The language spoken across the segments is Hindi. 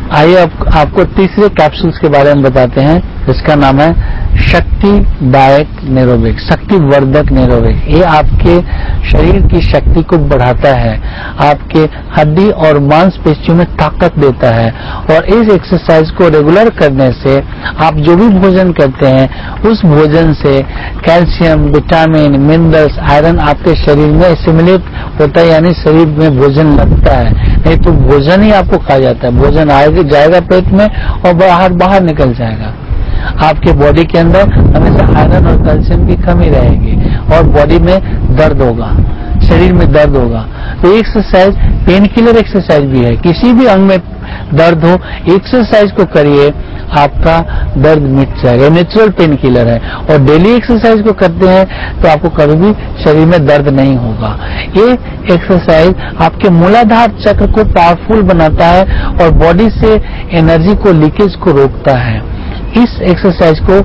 आइए आपको तीसरे कैप्सूल्स के बारे में बताते हैं, इसका नाम है शक्तिदायक नेरोबिक, शक्तिवर्धक नेरोबिक। ये आपके शरीर की शक्ति को बढ़ाता है, आपके हड्डी और मांसपेशियों में ताकत देता है। और इस एक्सरसाइज को रेगुलर करने से आप जो भी भोजन करते हैं उस भोजन से कैल्शियम, विटामिन, मिनरल्स, आयरन आपके शरीर में एसिमिलेट होता है, यानी शरीर में भोजन लगता है। नहीं तो भोजन ही आपको खा जाता है, भोजन जाएगा पेट में और बाहर निकल जाएगा। आपके बॉडी के अंदर हमेशा आयरन और कैल्शियम की कमी रहेगी और बॉडी में दर्द होगा, शरीर में दर्द होगा। तो एक्सरसाइज पेन किलर एक्सरसाइज भी है, किसी भी अंग में दर्द हो एक्सरसाइज को करिए, आपका दर्द मिट जाएगा। नेचुरल पेन किलर है और डेली एक्सरसाइज को करते हैं तो आपको कभी भी शरीर में दर्द नहीं होगा। ये एक्सरसाइज आपके मूलाधार चक्र को पावरफुल बनाता है और बॉडी से एनर्जी को लीकेज को रोकता है। इस एक्सरसाइज को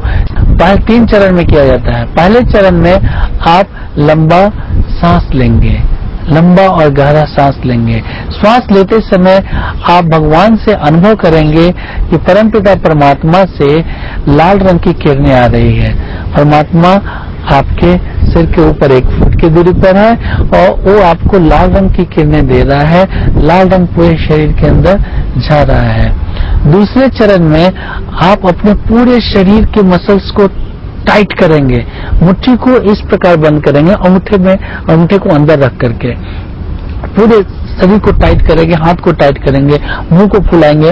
3 चरण में किया जाता है। पहले चरण में आप लंबा सांस लेंगे, लंबा और गहरा सांस लेंगे। श्वास लेते समय आप भगवान से अनुभव करेंगे कि परमपिता परमात्मा से लाल रंग की किरणें आ रही है। परमात्मा आपके सिर के ऊपर 1 फुट की दूरी पर है और वो आपको लाल रंग की किरणें दे रहा है, लाल रंग पूरे शरीर के अंदर जा रहा है। दूसरे चरण में आप अपने पूरे शरीर के मसल्स को टाइट करेंगे, मुट्ठी को इस प्रकार बंद करेंगे, अंगूठे को अंदर रख करके पूरे शरीर को टाइट करेंगे, हाथ को टाइट करेंगे, मुंह को फुलाएंगे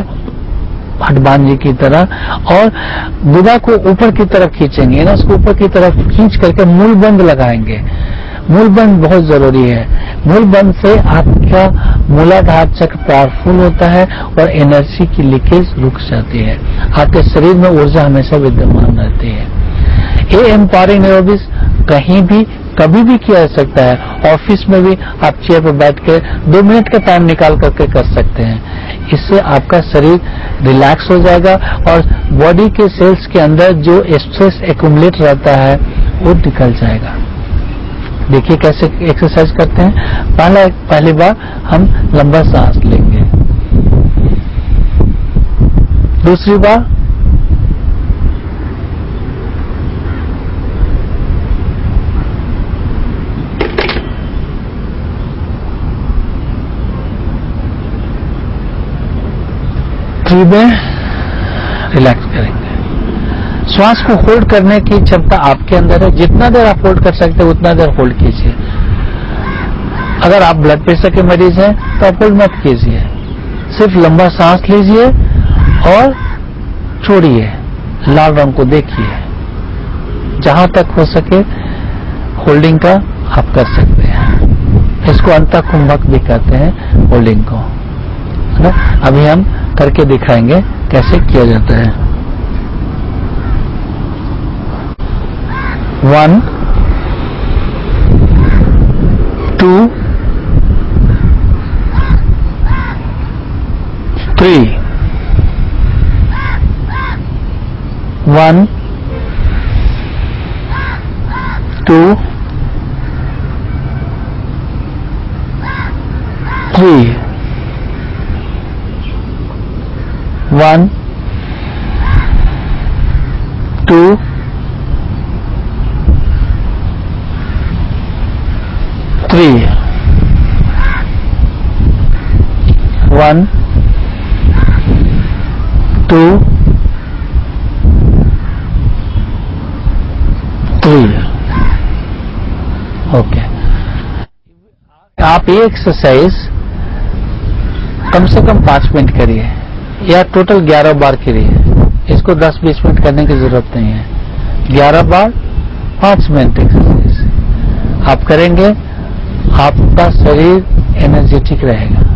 हनुमान जी की तरह और गुदा को ऊपर की तरफ खींचेंगे ना, उसको ऊपर की तरफ खींच करके मूल बंद लगाएंगे। मूल बंद बहुत जरूरी है। मूल बंद से आपका मूलाधार चक्र पावरफुल होता है और एनर्जी की लीकेज रुक जाती है, आपके शरीर में ऊर्जा हमेशा विद्यमान रहती है। ये एम्पावरिंग एरोबिक्स कहीं भी कभी भी किया जा सकता है। ऑफिस में भी आप चेयर पर बैठ के 2 मिनट का टाइम निकाल करके कर सकते हैं। इससे आपका शरीर रिलैक्स हो जाएगा और बॉडी के सेल्स के अंदर जो स्ट्रेस एक्यूमुलेट रहता है वो निकल जाएगा। देखिए कैसे एक्सरसाइज करते हैं। पहली बार हम लंबा सांस लेंगे, दूसरी बार में रिलैक्स करेंगे। श्वास को होल्ड करने की क्षमता आपके अंदर है, जितना देर आप होल्ड कर सकते हैं उतना देर होल्ड कीजिए। अगर आप ब्लड प्रेशर के मरीज हैं तो आप होल्ड मत कीजिए, सिर्फ लंबा सांस लीजिए और छोड़िए, लाल रंग को देखिए। जहां तक हो सके होल्डिंग का आप कर सकते हैं। इसको अंतः कुंभक भी कहते हैं होल्डिंग को। अभी हम करके दिखाएंगे कैसे किया जाता है। 1 2 3 1 2 3 1 2 3 1 2 3। ओके, आप ये एक्सरसाइज कम से कम 5 मिनट करिए या टोटल 11 बार करिए। इसको 10-20 मिनट करने की जरूरत नहीं है। 11 बार 5 मिनट एक्सरसाइज आप करेंगे, आपका शरीर एनर्जेटिक रहेगा।